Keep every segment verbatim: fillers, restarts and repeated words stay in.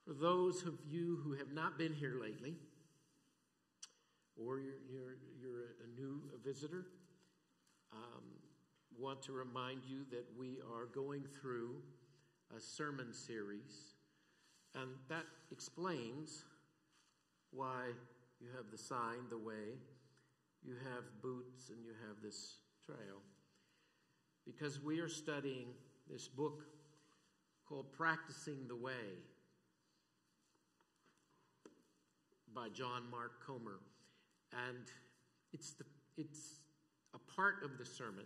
For those of you who have not been here lately, or you're, you're, you're a new visitor, um, want to remind you that we are going through a sermon series, and that explains why you have the sign, the way, you have boots, and you have this trail. Because we are studying this book called Practicing the Way by John Mark Comer. And it's the, it's a part of the sermon.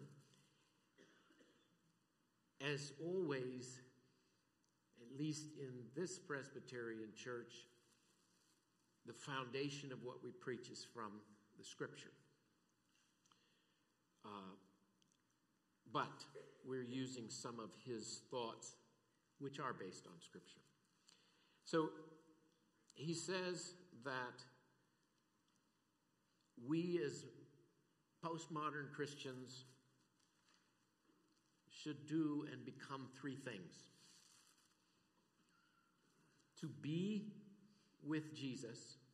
As always, at least in this Presbyterian church, the foundation of what we preach is from the Scripture. Uh, but we're using some of his thoughts, which are based on Scripture. So he says that we as postmodern Christians should do and become three things. To be with Jesus,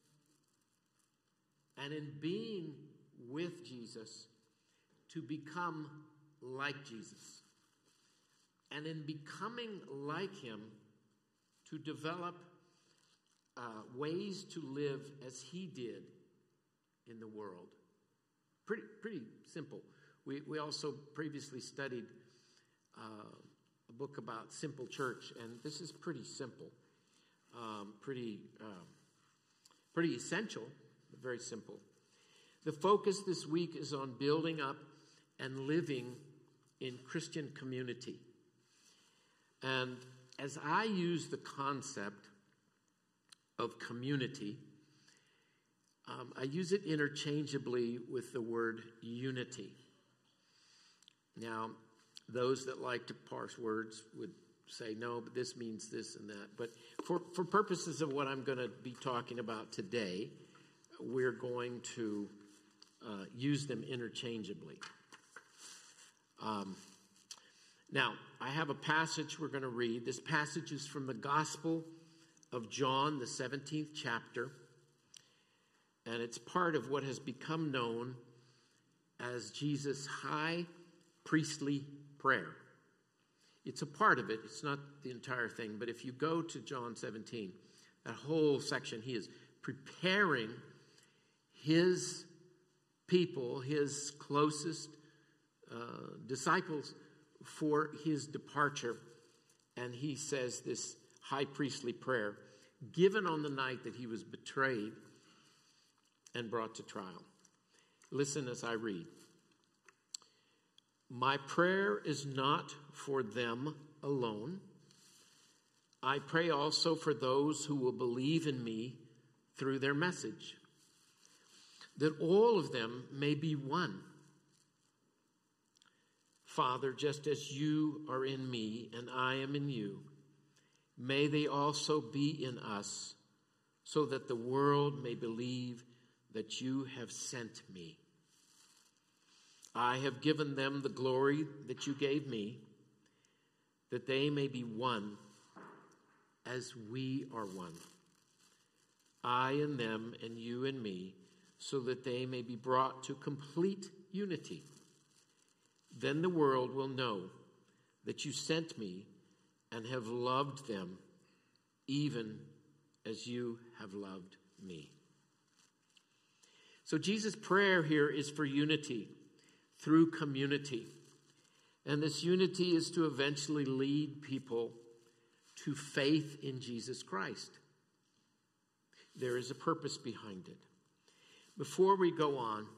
and in being with Jesus, to become like Jesus. And in becoming like him, to develop uh, ways to live as he did in the world. Pretty, pretty simple. We, we also previously studied uh, a book about simple church, and this is pretty simple. Um, pretty, um, pretty essential, but very simple. The focus this week is on building up and living in Christian community. And as I use the concept of community, um, I use it interchangeably with the word unity. Now, those that like to parse words would say, no, but this means this and that. But for, for purposes of what I'm going to be talking about today, we're going to uh, use them interchangeably. Um, now, I have a passage we're going to read. This passage is from the Gospel of John, the seventeenth chapter. And it's part of what has become known as Jesus' high priestly prayer. It's a part of it. It's not the entire thing. But if you go to John seventeen, that whole section, he is preparing his people, his closest uh, disciples for his departure. And he says this high priestly prayer given on the night that he was betrayed and brought to trial. Listen as I read. My prayer is not for them alone. I pray also for those who will believe in me through their message, that all of them may be one. Father, just as you are in me and I am in you, may they also be in us, so that the world may believe that you have sent me. I have given them the glory that you gave me, that they may be one as we are one. I and them and you and me, so that they may be brought to complete unity. Then the world will know that you sent me and have loved them, even as you have loved me. So Jesus' prayer here is for unity through community. And this unity is to eventually lead people to faith in Jesus Christ. There is a purpose behind it. Before we go on,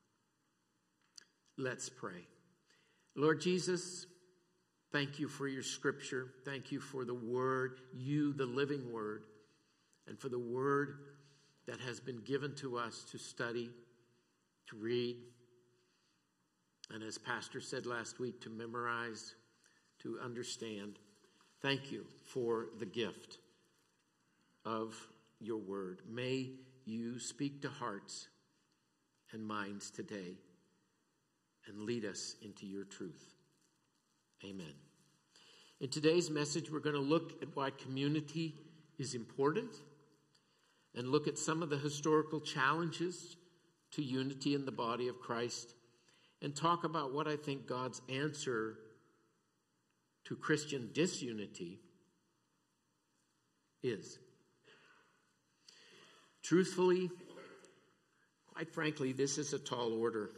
let's pray. Lord Jesus, thank you for your scripture. Thank you for the word, you, the living word, and for the word that has been given to us to study, to read, and as Pastor said last week, to memorize, to understand. Thank you for the gift of your word. May you speak to hearts and minds today and lead us into your truth. Amen. In today's message, we're going to look at why community is important and look at some of the historical challenges to unity in the body of Christ and talk about what I think God's answer to Christian disunity is. Truthfully, quite frankly, this is a tall order.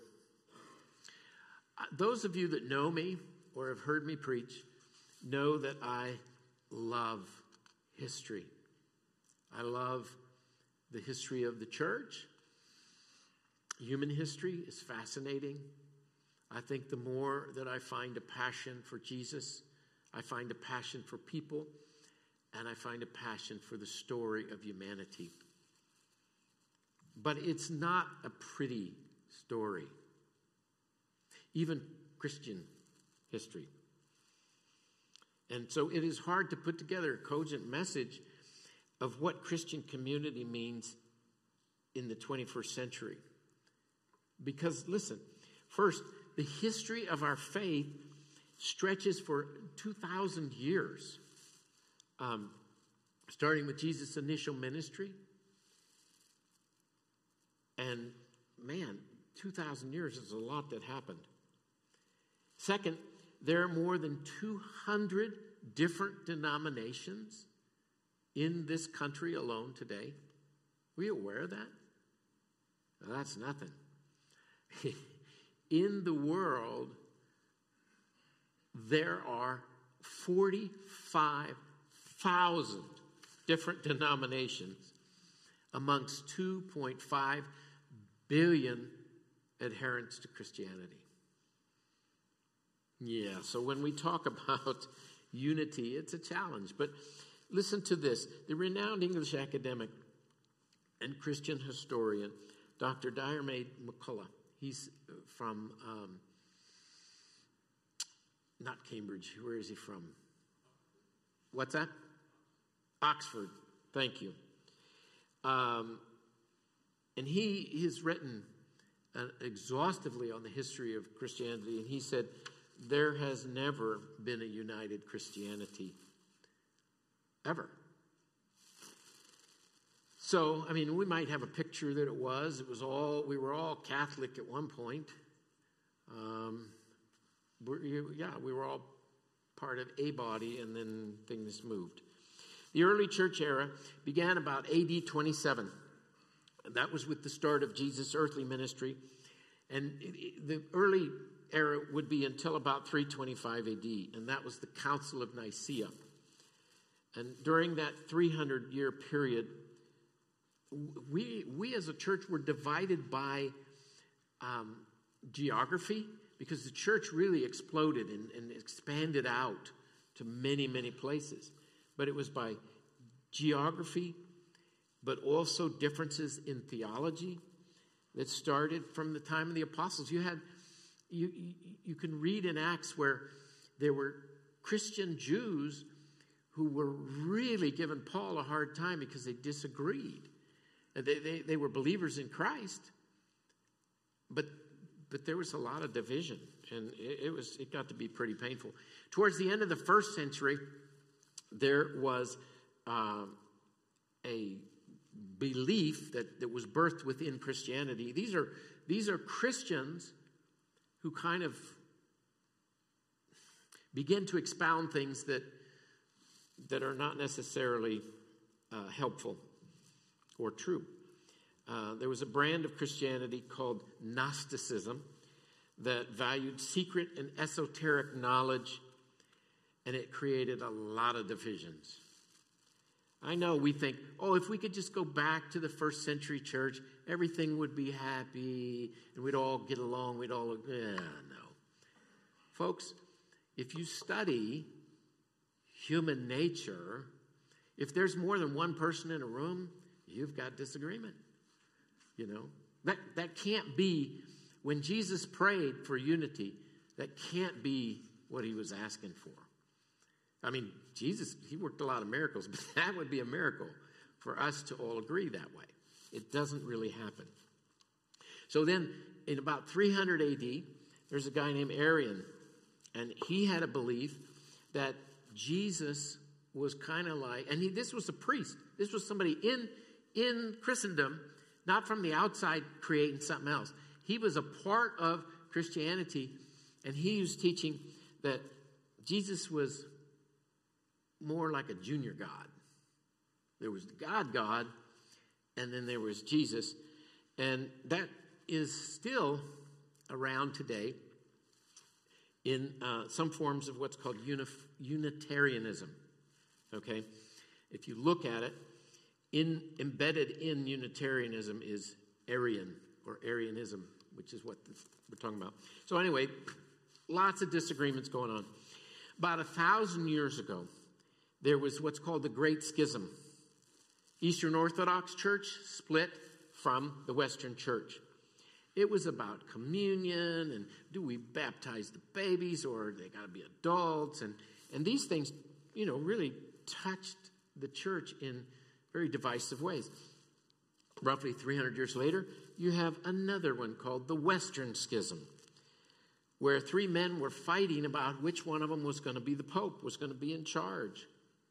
Those of you that know me or have heard me preach know that I love history. I love the history of the church. Human history is fascinating. I think the more that I find a passion for Jesus, I find a passion for people, and I find a passion for the story of humanity. But it's not a pretty story. Even Christian history. And so it is hard to put together a cogent message of what Christian community means in the twenty-first century. Because, listen, first, the history of our faith stretches for two thousand years. Um, starting with Jesus' initial ministry. And, man, two thousand years is a lot that happened. Second, there are more than two hundred different denominations in this country alone today. Were you aware of that? Well, that's nothing. In the world, there are forty-five thousand different denominations amongst two point five billion adherents to Christianity. Yeah, so when we talk about unity, it's a challenge. But listen to this. The renowned English academic and Christian historian, Doctor Diarmaid McCullough, he's from, um, not Cambridge, where is he from? What's that? Oxford, thank you. Um, and he has written uh, exhaustively on the history of Christianity, and he said, there has never been a united Christianity, ever. So, I mean, we might have a picture that it was. It was all, we were all Catholic at one point. Um, we're, yeah, we were all part of a body, and then things moved. The early church era began about A D twenty-seven. That was with the start of Jesus' earthly ministry. And it, it, the early era would be until about three twenty-five A D, and that was the Council of Nicaea. And during that three hundred year period, we we as a church were divided by um, geography, because the church really exploded and, and expanded out to many, many places. But it was by geography, but also differences in theology that started from the time of the apostles. You had You, you you can read in Acts where there were Christian Jews who were really giving Paul a hard time because they disagreed. And they, they, they were believers in Christ, but but there was a lot of division, and it, it was it got to be pretty painful. Towards the end of the first century, there was um, a belief that, that was birthed within Christianity. These are these are Christians who kind of begin to expound things that that are not necessarily uh, helpful or true. Uh, there was a brand of Christianity called Gnosticism that valued secret and esoteric knowledge, and it created a lot of divisions. I know we think, oh, if we could just go back to the first century church, everything would be happy, and we'd all get along, we'd all, eh, no. Folks, if you study human nature, if there's more than one person in a room, you've got disagreement. You know, that, that can't be, when Jesus prayed for unity, that can't be what he was asking for. I mean, Jesus, he worked a lot of miracles, but that would be a miracle for us to all agree that way. It doesn't really happen. So then, in about three hundred A D, there's a guy named Arian, and he had a belief that Jesus was kind of like, and he, this was a priest. This was somebody in, in Christendom, not from the outside creating something else. He was a part of Christianity, and he was teaching that Jesus was more like a junior God. There was the God God, and then there was Jesus. And that is still around today in uh, some forms of what's called unif- Unitarianism. Okay? If you look at it, in, embedded in Unitarianism is Arian or Arianism, which is what this, we're talking about. So anyway, lots of disagreements going on. About a thousand years ago, there was what's called the Great Schism. Eastern Orthodox Church split from the Western Church. It was about communion and do we baptize the babies or they got to be adults? And, and these things, you know, really touched the church in very divisive ways. Roughly three hundred years later, you have another one called the Western Schism, where three men were fighting about which one of them was going to be the Pope, was going to be in charge.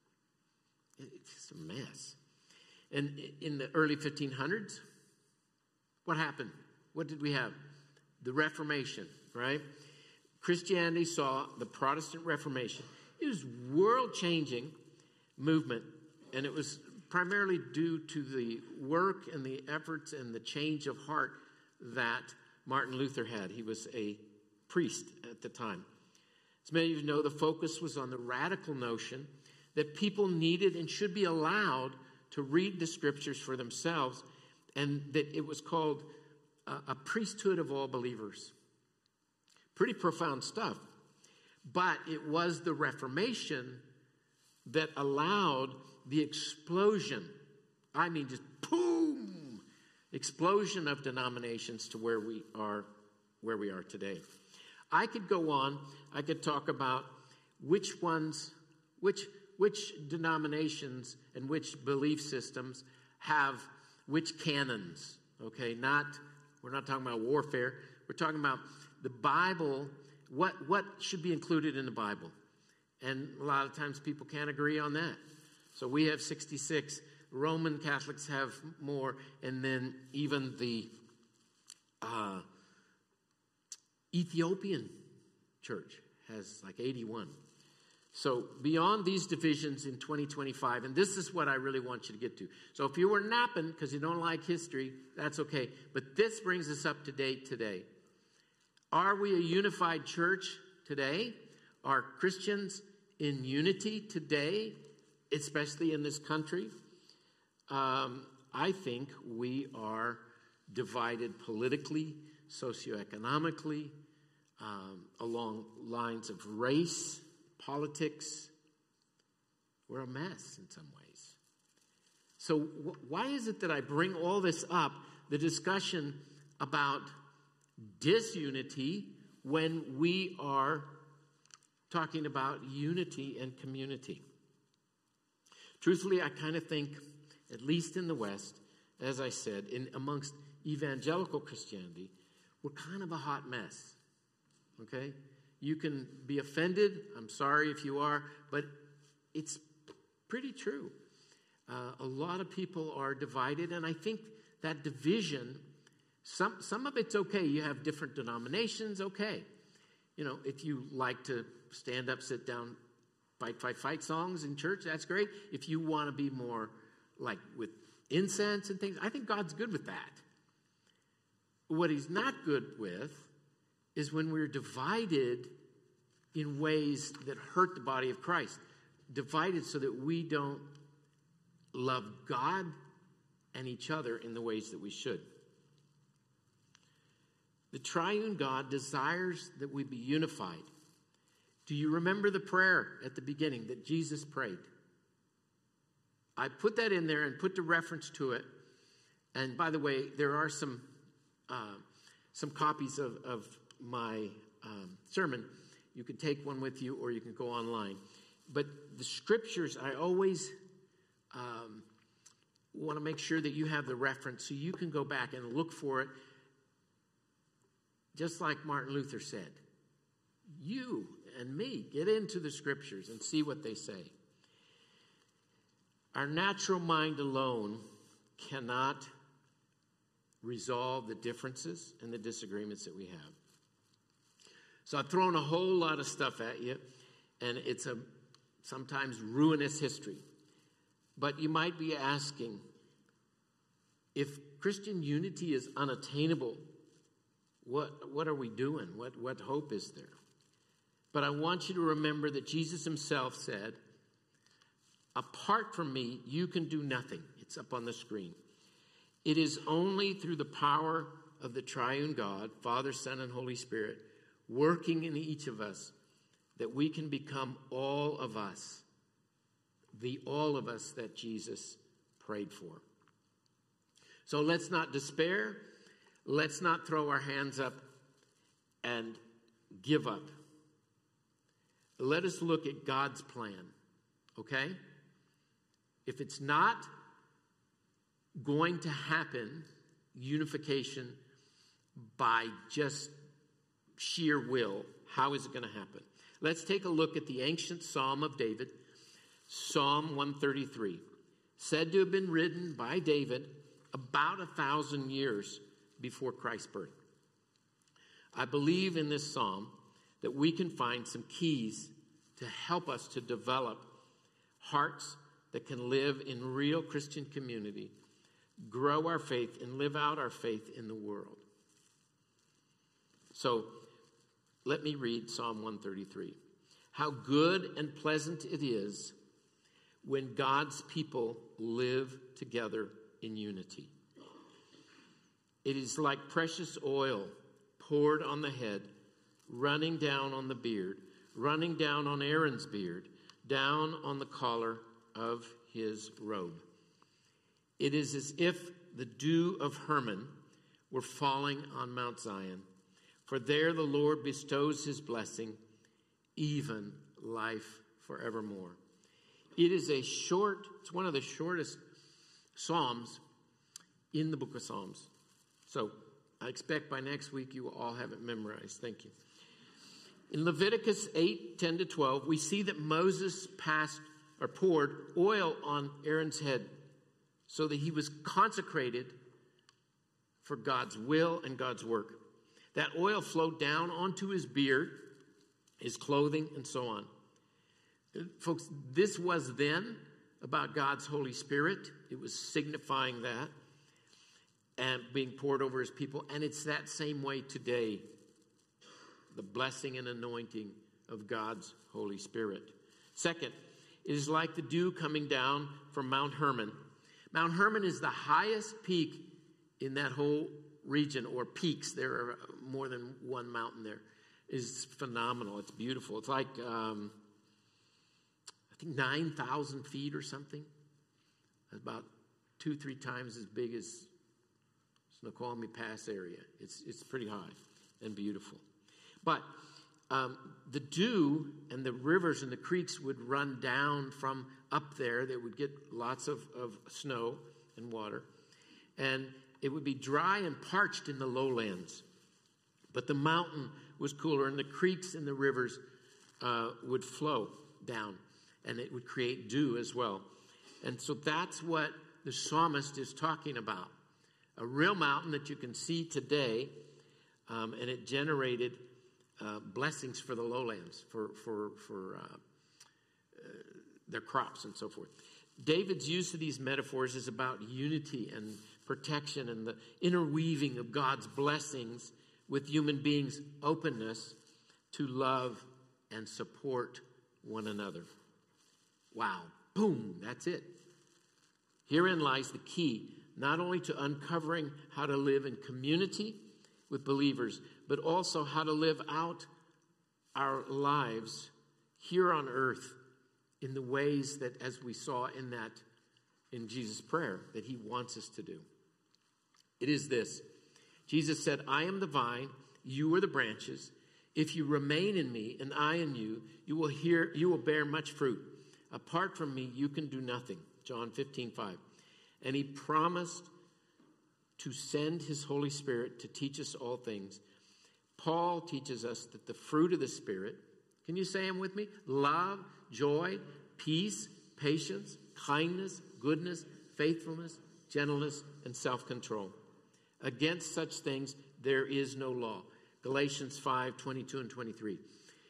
It's just a mess. And in the early fifteen hundreds, what happened? What did we have? The Reformation, right? Christianity saw the Protestant Reformation. It was world-changing movement, and it was primarily due to the work and the efforts and the change of heart that Martin Luther had. He was a priest at the time. As many of you know, the focus was on the radical notion that people needed and should be allowed to read the scriptures for themselves, and that it was called a, a priesthood of all believers. Pretty profound stuff. But it was the Reformation that allowed the explosion, I mean just boom, explosion of denominations to where we are, where we are today. I could go on, I could talk about which ones, which which denominations and which belief systems have which canons, okay? Not, we're not talking about warfare. We're talking about the Bible, what, what should be included in the Bible. And a lot of times people can't agree on that. So we have sixty-six. Roman Catholics have more. And then even the uh, Ethiopian church has like eighty-one. So beyond these divisions in twenty twenty-five, and this is what I really want you to get to. So if you were napping because you don't like history, that's okay. But this brings us up to date today. Are we a unified church today? Are Christians in unity today, especially in this country? Um, I think we are divided politically, socioeconomically, um, along lines of race, politics. We're a mess in some ways. So wh- why is it that I bring all this up, the discussion about disunity, when we are talking about unity and community? Truthfully, I kind of think, at least in the West, as I said, in amongst evangelical Christianity, we're kind of a hot mess. Okay? You can be offended. I'm sorry if you are, but it's pretty true. Uh, a lot of people are divided, and I think that division, some some of it's okay. You have different denominations, okay. You know, if you like to stand up, sit down, fight, fight, fight songs in church, that's great. If you want to be more like with incense and things, I think God's good with that. What he's not good with is when we're divided in ways that hurt the body of Christ. Divided so that we don't love God and each other in the ways that we should. The triune God desires that we be unified. Do you remember the prayer at the beginning that Jesus prayed? I put that in there and put the reference to it. And by the way, there are some uh, some copies of, of my um, sermon. You can take one with you or you can go online. But the scriptures, I always um, want to make sure that you have the reference so you can go back and look for it. Just like Martin Luther said, you and me get into the scriptures and see what they say. Our natural mind alone cannot resolve the differences and the disagreements that we have. So I've thrown a whole lot of stuff at you, and it's a sometimes ruinous history. But you might be asking, if Christian unity is unattainable, what, what are we doing? What, what hope is there? But I want you to remember that Jesus himself said, apart from me, you can do nothing. It's up on the screen. It is only through the power of the triune God, Father, Son, and Holy Spirit, working in each of us, that we can become all of us, the all of us that Jesus prayed for. So let's not despair. Let's not throw our hands up and give up. Let us look at God's plan, okay? If it's not going to happen, unification by just sheer will, how is it going to happen? Let's take a look at the ancient Psalm of David, Psalm one thirty-three, said to have been written by David about a thousand years before Christ's birth. I believe in this psalm that we can find some keys to help us to develop hearts that can live in real Christian community, grow our faith, and live out our faith in the world. So let me read Psalm one thirty-three. How good and pleasant it is when God's people live together in unity. It is like precious oil poured on the head, running down on the beard, running down on Aaron's beard, down on the collar of his robe. It is as if the dew of Hermon were falling on Mount Zion. For there the Lord bestows his blessing, even life forevermore. It is a short, it's one of the shortest psalms in the book of Psalms. So I expect by next week you will all have it memorized. Thank you. In Leviticus eight, ten to twelve, we see that Moses passed or poured oil on Aaron's head so that he was consecrated for God's will and God's work. That oil flowed down onto his beard, his clothing, and so on. Folks, this was then about God's Holy Spirit. It was signifying that and being poured over his people. And it's that same way today, the blessing and anointing of God's Holy Spirit. Second, it is like the dew coming down from Mount Hermon. Mount Hermon is the highest peak in that whole region, or peaks. There are more than one mountain there. It's phenomenal. It's beautiful. It's like, um, I think nine thousand feet or something. It's about two, three times as big as Snoqualmie Pass area. It's, it's pretty high and beautiful. But um, the dew and the rivers and the creeks would run down from up there. They would get lots of, of snow and water. And it would be dry and parched in the lowlands. But the mountain was cooler, and the creeks and the rivers uh, would flow down, and it would create dew as well. And so that's what the psalmist is talking about. A real mountain that you can see today, um, and it generated uh, blessings for the lowlands, for, for, for uh, uh, their crops and so forth. David's use of these metaphors is about unity and protection and the interweaving of God's blessings with human beings' openness to love and support one another. Wow. Boom. That's it. Herein lies the key, not only to uncovering how to live in community with believers, but also how to live out our lives here on earth in the ways that, as we saw in that, in Jesus' prayer, that he wants us to do. It is this. Jesus said, I am the vine, you are the branches. If you remain in me and I in you, you will hear, you will bear much fruit. Apart from me, you can do nothing. John fifteen five. And he promised to send his Holy Spirit to teach us all things. Paul teaches us that the fruit of the Spirit, can you say them with me? Love, joy, peace, patience, kindness, goodness, faithfulness, gentleness, and self-control. Against such things there is no law. Galatians five, twenty-two and twenty-three.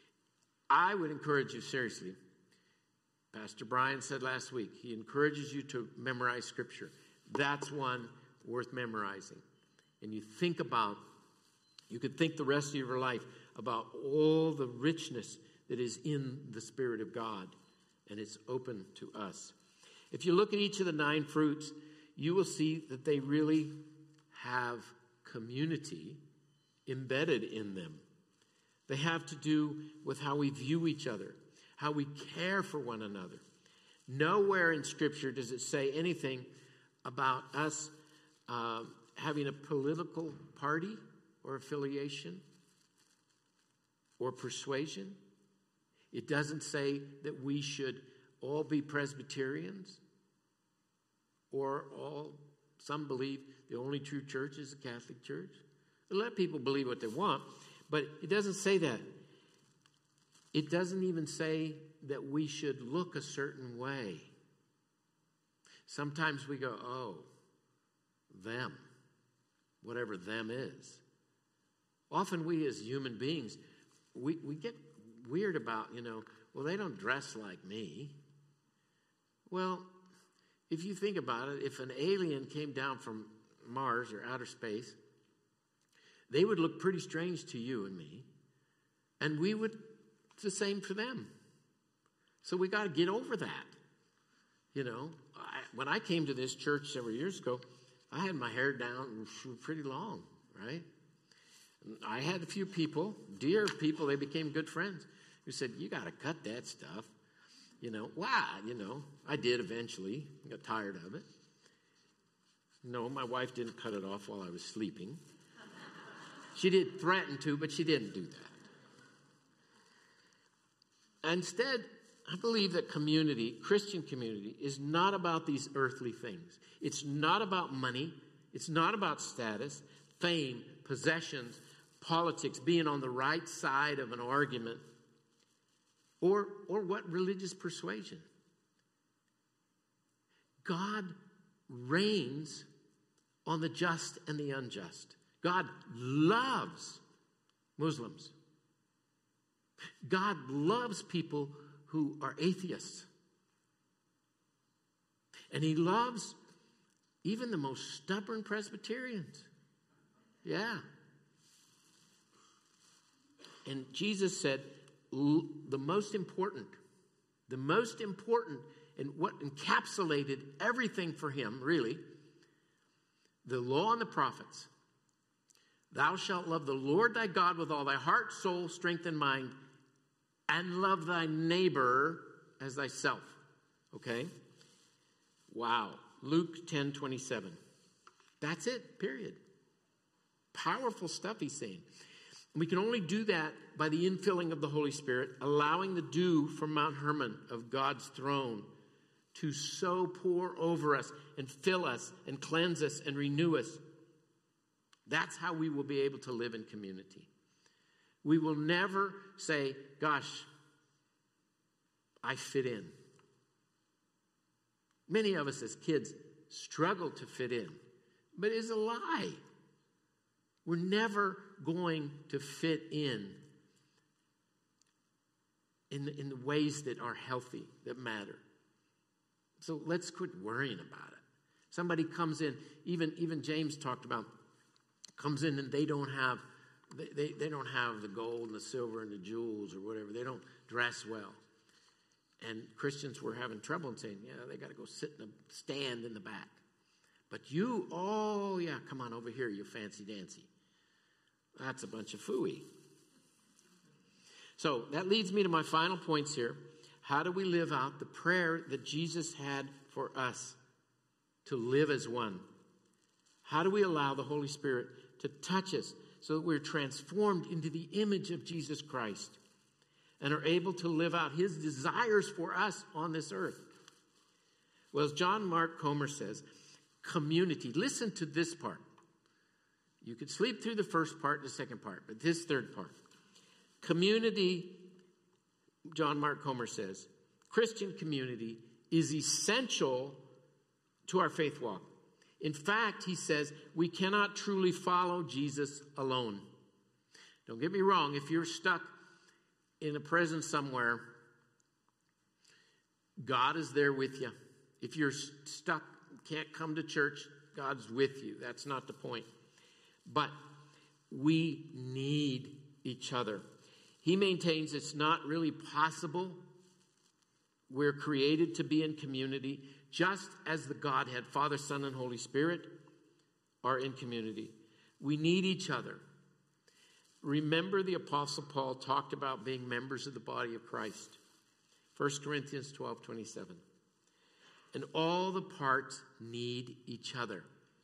I would encourage you seriously. Pastor Brian said last week, he encourages you to memorize Scripture. That's one worth memorizing. And you think about, you could think the rest of your life about all the richness that is in the Spirit of God. And it's open to us. If you look at each of the nine fruits, you will see that they really have community embedded in them. They have to do with how we view each other, how we care for one another. Nowhere in Scripture does it say anything about us uh, having a political party or affiliation or persuasion. It doesn't say that we should all be Presbyterians or all, some believe the only true church is the Catholic Church. Let people believe what they want, but it doesn't say that. It doesn't even say that we should look a certain way. Sometimes we go, oh, them, whatever them is. Often we as human beings, we, we get weird about, you know, well, they don't dress like me. Well, if you think about it, if an alien came down from Mars or outer space, they would look pretty strange to you and me. And we would, it's the same for them. So we got to get over that. You know, I, when I came to this church several years ago, I had my hair down pretty long, right? I had a few people, dear people, they became good friends, who said, you got to cut that stuff. You know, why? You know, I did eventually. I got tired of it. No, my wife didn't cut it off while I was sleeping. She did threaten to, but she didn't do that. Instead, I believe that community, Christian community, is not about these earthly things. It's not about money. It's not about status, fame, possessions, politics, being on the right side of an argument, or, or what religious persuasion. God reigns on the just and the unjust. God loves Muslims. God loves people who are atheists. And he loves even the most stubborn Presbyterians. Yeah. And Jesus said, the most important, the most important, and what encapsulated everything for him, really, the law and the prophets. Thou shalt love the Lord thy God with all thy heart, soul, strength, and mind, and love thy neighbor as thyself. Okay? Wow. Luke ten twenty-seven. That's it, period. Powerful stuff he's saying. We can only do that by the infilling of the Holy Spirit, allowing the dew from Mount Hermon of God's throne to so pour over us and fill us and cleanse us and renew us. That's how we will be able to live in community. We will never say, gosh, I fit in. Many of us as kids struggle to fit in, but it's a lie. We're never going to fit in in the, in the ways that are healthy, that matter. So let's quit worrying about it. Somebody comes in, even, even James talked about, comes in and they don't have they, they, they don't have the gold and the silver and the jewels or whatever. They don't dress well. And Christians were having trouble and saying, yeah, they got to go sit in a stand in the back. But you, oh, yeah, come on over here, you fancy-dancy. That's a bunch of phooey. So that leads me to my final points here. How do we live out the prayer that Jesus had for us to live as one? How do we allow the Holy Spirit to touch us so that we're transformed into the image of Jesus Christ and are able to live out his desires for us on this earth? Well, as John Mark Comer says, community. Listen to this part. You could sleep through the first part and the second part, but this third part. Community, John Mark Comer says, Christian community is essential to our faith walk. In fact, he says, we cannot truly follow Jesus alone. Don't get me wrong, if you're stuck in a prison somewhere, God is there with you. If you're stuck, can't come to church, God's with you. That's not the point. But we need each other. He maintains it's not really possible. We're created to be in community, just as the Godhead, Father, Son, and Holy Spirit, are in community. We need each other. Remember, the Apostle Paul talked about being members of the body of Christ. First Corinthians twelve twenty-seven. And all the parts need each other.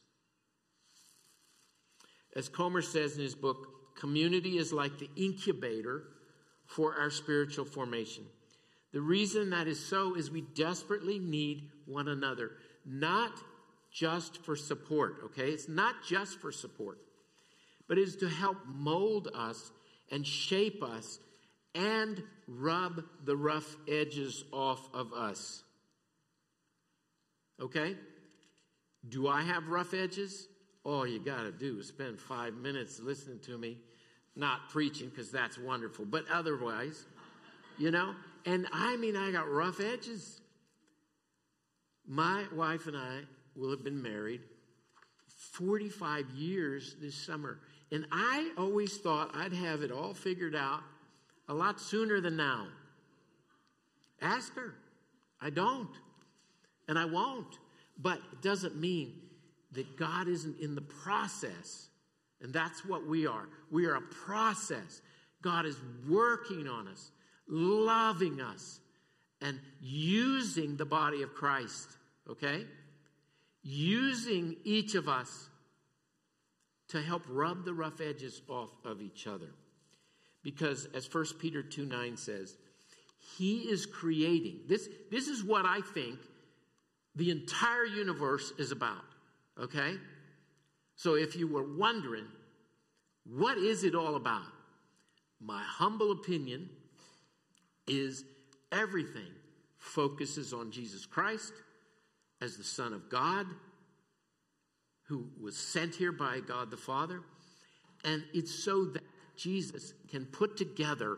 As Comer says in his book, community is like the incubator for our spiritual formation. The reason that is so is we desperately need one another, not just for support, okay? It's not just for support, but it is to help mold us and shape us and rub the rough edges off of us. Okay? Do I have rough edges? All you got to do is spend five minutes listening to me, not preaching, because that's wonderful, but otherwise, you know? And I mean, I got rough edges. My wife and I will have been married forty-five years this summer. And I always thought I'd have it all figured out a lot sooner than now. Ask her. I don't. And I won't. But it doesn't mean that God isn't in the process. And that's what we are. We are a process. God is working on us, loving us, and using the body of Christ. Okay? Using each of us to help rub the rough edges off of each other. Because as First Peter two nine says, he is creating. This, this is what I think the entire universe is about. Okay? So if you were wondering, what is it all about? My humble opinion is everything focuses on Jesus Christ as the Son of God, who was sent here by God the Father. And it's so that Jesus can put together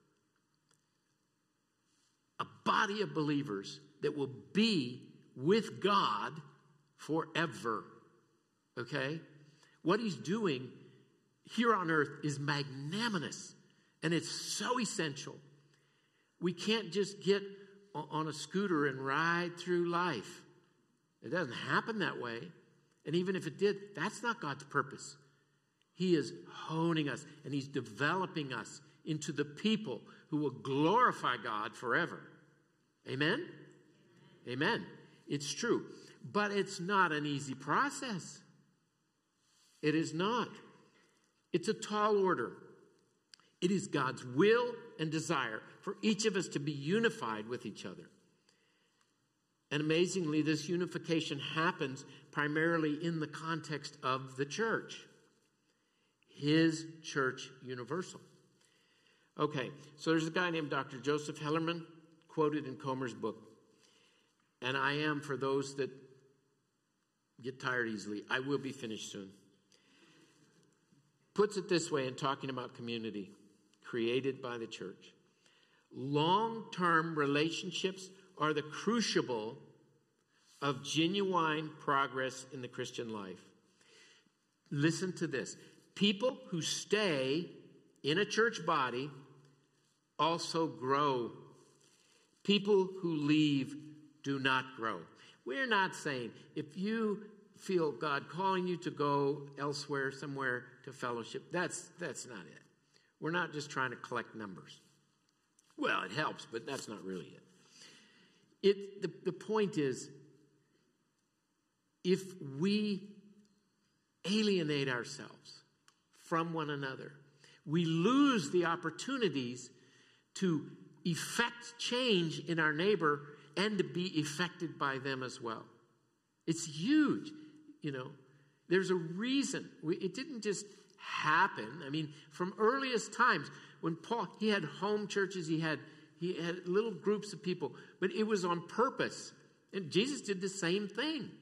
a body of believers that will be with God forever. Okay? What he's doing here on earth is magnanimous, and it's so essential. We can't just get on a scooter and ride through life. It doesn't happen that way. And even if it did, that's not God's purpose. He is honing us, and he's developing us into the people who will glorify God forever. Amen? Amen. It's true. But it's not an easy process. It is not. It's a tall order. It is God's will and desire for each of us to be unified with each other. And amazingly, this unification happens primarily in the context of the church. His church universal. Okay, so there's a guy named Doctor Joseph Hellerman, quoted in Comer's book. And I am, for those that get tired easily, I will be finished soon. Puts it this way in talking about community created by the church. Long-term relationships are the crucible of genuine progress in the Christian life. Listen to this. People who stay in a church body also grow. People who leave do not grow. We're not saying if you feel God calling you to go elsewhere, somewhere to fellowship, that's, that's not it. We're not just trying to collect numbers. Well, it helps, but that's not really it. It the, the point is, if we alienate ourselves from one another, we lose the opportunities to effect change in our neighbor and to be affected by them as well. It's huge, you know. There's a reason. We, it didn't just happen. I mean, from earliest times, when Paul, he had home churches, he had he had little groups of people, but it was on purpose. And Jesus did the same thing.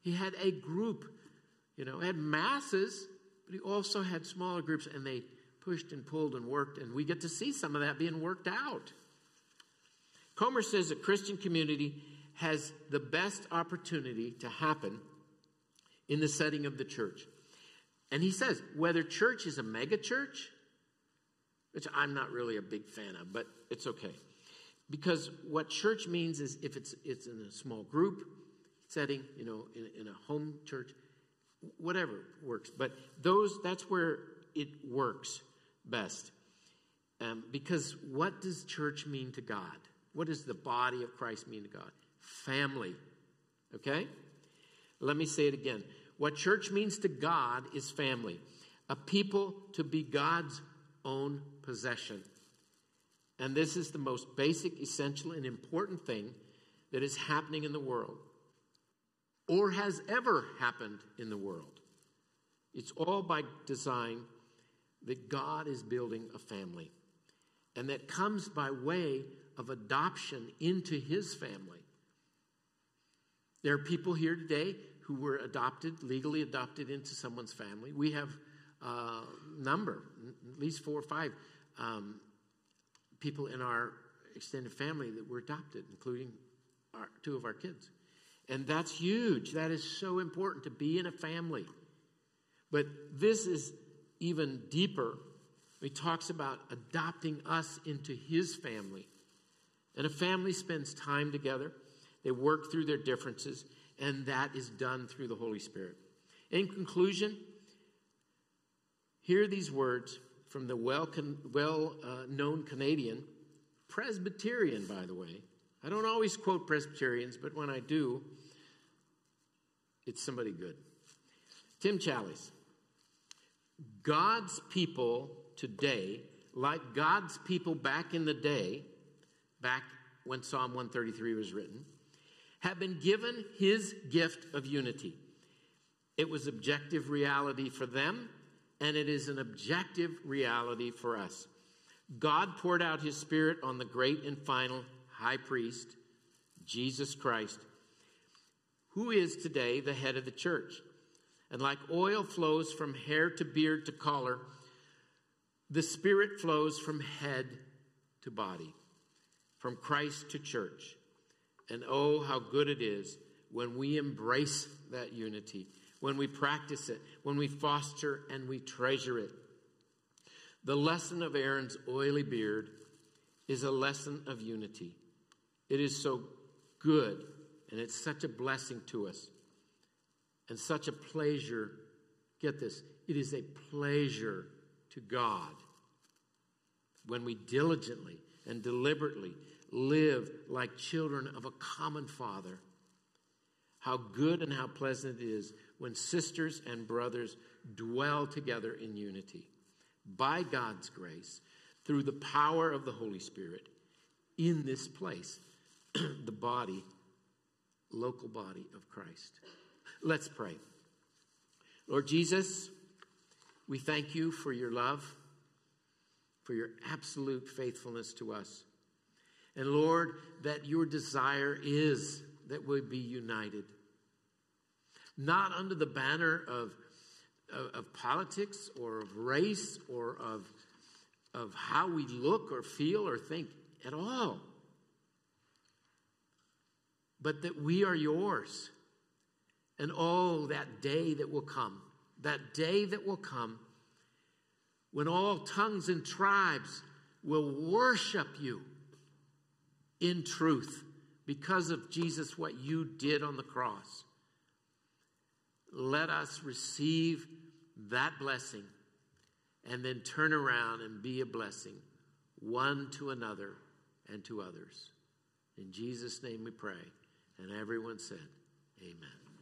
He had a group, you know, had masses, but he also had smaller groups, and they pushed and pulled and worked, and we get to see some of that being worked out. Comer says a Christian community has the best opportunity to happen in the setting of the church. And he says, whether church is a mega church, which I'm not really a big fan of, but it's okay. Because what church means is if it's it's in a small group setting, you know, in, in a home church, whatever works. But those that's where it works best. Um, because what does church mean to God? What does the body of Christ mean to God? Family. Okay? Let me say it again. What church means to God is family. A people to be God's own possession. And this is the most basic, essential, and important thing that is happening in the world. Or has ever happened in the world. It's all by design that God is building a family. And that comes by way of adoption into his family. There are people here today who were adopted, legally adopted into someone's family. We have a number, at least four or five um, people in our extended family that were adopted, including our, two of our kids. And that's huge. That is so important to be in a family. But this is even deeper. He talks about adopting us into his family. And a family spends time together. They work through their differences. And that is done through the Holy Spirit. In conclusion, hear these words from the well, well uh, known Canadian, Presbyterian, by the way. I don't always quote Presbyterians, but when I do, it's somebody good. Tim Challies. God's people today, like God's people back in the day, back when Psalm one thirty-three was written, have been given his gift of unity. It was objective reality for them, and it is an objective reality for us. God poured out his Spirit on the great and final high priest, Jesus Christ, who is today the head of the church. And like oil flows from hair to beard to collar, the Spirit flows from head to body, from Christ to church. And oh, how good it is when we embrace that unity, when we practice it, when we foster and we treasure it. The lesson of Aaron's oily beard is a lesson of unity. It is so good, and it's such a blessing to us, and such a pleasure. Get this, it is a pleasure to God when we diligently and deliberately live like children of a common Father. How good and how pleasant it is when sisters and brothers dwell together in unity by God's grace through the power of the Holy Spirit in this place, the body, local body of Christ. Let's pray. Lord Jesus, we thank you for your love, for your absolute faithfulness to us. And Lord, that your desire is that we be united. Not under the banner of, of, of politics or of race or of, of how we look or feel or think at all. But that we are yours. And oh, that day that will come, that day that will come when all tongues and tribes will worship you in truth because of Jesus, what you did on the cross. Let us receive that blessing and then turn around and be a blessing one to another and to others. In Jesus' name we pray. And everyone said, amen.